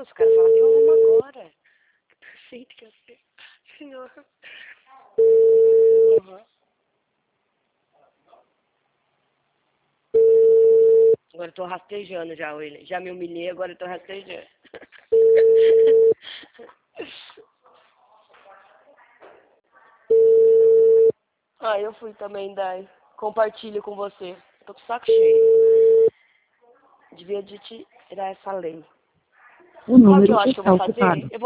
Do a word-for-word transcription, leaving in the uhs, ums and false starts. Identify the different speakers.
Speaker 1: os caras falam, eu amo agora. Que perfeito que eu sei. Senhor. Uhum. Agora eu tô rastejando já, William. Já me humilhei, agora eu tô rastejando. Ah, eu fui também, Dai. Compartilho com você. Tô com o saco cheio. Devia de tirar essa lei.
Speaker 2: O número
Speaker 1: Sabe o que eu acho que eu
Speaker 2: está
Speaker 1: vou fazer?
Speaker 2: ocupado.
Speaker 1: Eu